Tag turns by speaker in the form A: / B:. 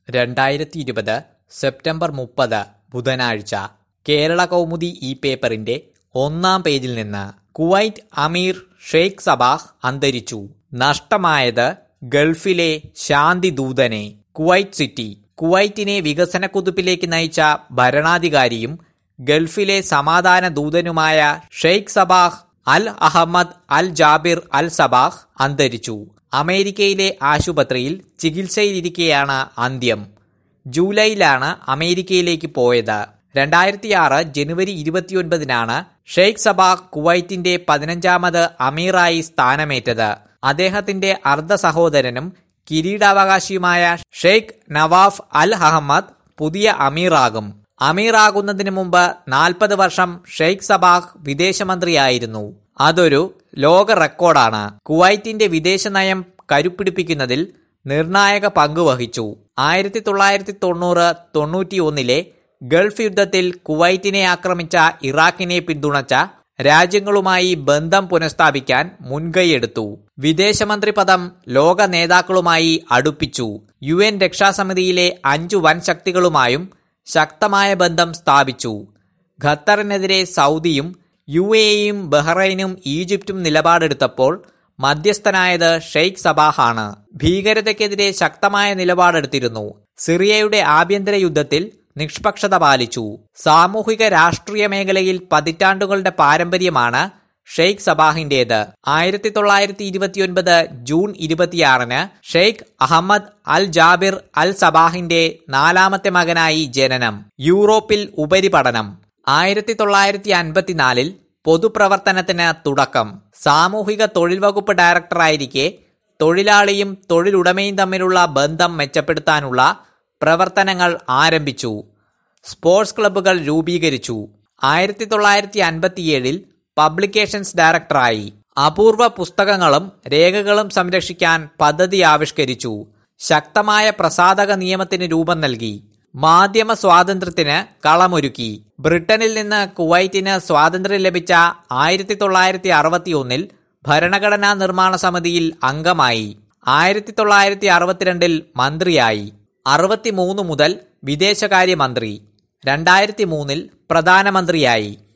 A: 2020 September 30 ബുധനാഴ്ച കേരള കൗമുദി ഈ പേപ്പറിന്റെ ഒന്നാം പേജിൽ നിന്ന് കുവൈറ്റ് അമീർ ഷെയ്ഖ് സബാഹ് അന്തരിച്ചു. നഷ്ടമായത് ഗൾഫിലെ ശാന്തി ദൂതനെ. Kuwait city. കുവൈറ്റിനെ വികസന കുതിപ്പിലേക്ക് നയിച്ച ഭരണാധികാരിയും ഗൾഫിലെ സമാധാന ദൂതനുമായ Sheikh Sabah Al Ahmad Al Jaber Al Sabah അന്തരിച്ചു. അമേരിക്കയിലെ ആശുപത്രിയിൽ ചികിത്സയിലിരിക്കെയാണ് അന്ത്യം. ജൂലൈയിലാണ് അമേരിക്കയിലേക്ക് പോയത്. 2006 ജനുവരി 29 ഷെയ്ഖ് സബാഹ് കുവൈറ്റിന്റെ 15ാമത് അമീറായി സ്ഥാനമേറ്റത്. അദ്ദേഹത്തിന്റെ അർദ്ധ സഹോദരനും കിരീടാവകാശിയുമായ ഷെയ്ഖ് നവാഫ് അൽ അഹമ്മദ് പുതിയ അമീറാകും. അമീറാകുന്നതിന് മുമ്പ് 40 വർഷം ഷെയ്ഖ് സബാഹ് വിദേശമന്ത്രിയായിരുന്നു. അതൊരു ലോക റെക്കോർഡാണ്. കുവൈറ്റിന്റെ വിദേശ നയം കരുപ്പിടിപ്പിക്കുന്നതിൽ നിർണായക പങ്കുവഹിച്ചു. 1990-91 ഗൾഫ് യുദ്ധത്തിൽ കുവൈറ്റിനെ ആക്രമിച്ച ഇറാഖിനെ പിന്തുണച്ച രാജ്യങ്ങളുമായി ബന്ധം പുനഃസ്ഥാപിക്കാൻ മുൻകൈയെടുത്തു. വിദേശമന്ത്രി പദം ലോക നേതാക്കളുമായി അടുപ്പിച്ചു. UN രക്ഷാസമിതിയിലെ 5 വൻ ശക്തികളുമായും ശക്തമായ ബന്ധം സ്ഥാപിച്ചു. ഖത്തറിനെതിരെ സൗദിയും UAEയും ബഹ്റൈനും ഈജിപ്തും നിലപാടെടുത്തപ്പോൾ മധ്യസ്ഥനായത് ഷെയ്ഖ് സബാഹാണ്. ഭീകരതയ്ക്കെതിരെ ശക്തമായ നിലപാടെടുത്തിരുന്നു. സിറിയയുടെ ആഭ്യന്തര യുദ്ധത്തിൽ നിഷ്പക്ഷത പാലിച്ചു. സാമൂഹിക രാഷ്ട്രീയ മേഖലയിൽ പതിറ്റാണ്ടുകളുടെ പാരമ്പര്യമാണ് ഷെയ്ഖ് സബാഹിന്റേത്. 1929 June 26 Sheikh Ahmad Al Jaber Al സബാഹിന്റെ 4ാമത്തെ മകനായി ജനനം. യൂറോപ്പിൽ ഉപരിപഠനം. 1954 പൊതുപ്രവർത്തനത്തിന് തുടക്കം. സാമൂഹിക തൊഴിൽ വകുപ്പ് ഡയറക്ടറായിരിക്കെ തൊഴിലാളിയും തൊഴിലുടമയും തമ്മിലുള്ള ബന്ധം മെച്ചപ്പെടുത്താനുള്ള പ്രവർത്തനങ്ങൾ ആരംഭിച്ചു. സ്പോർട്സ് ക്ലബ്ബുകൾ രൂപീകരിച്ചു. 1957 പബ്ലിക്കേഷൻസ് ഡയറക്ടറായി. അപൂർവ പുസ്തകങ്ങളും രേഖകളും സംരക്ഷിക്കാൻ പദ്ധതി ആവിഷ്കരിച്ചു. ശക്തമായ പ്രസാധക നിയമത്തിന് രൂപം നൽകി. മാധ്യമ സ്വാതന്ത്ര്യത്തിന് കളമൊരുക്കി. ബ്രിട്ടനിൽ നിന്ന് കുവൈറ്റിന് സ്വാതന്ത്ര്യം ലഭിച്ച 1961 ഭരണഘടനാ നിർമ്മാണ സമിതിയിൽ അംഗമായി. 1962 മന്ത്രിയായി. 63 മുതൽ വിദേശകാര്യമന്ത്രി. 2003 പ്രധാനമന്ത്രിയായി.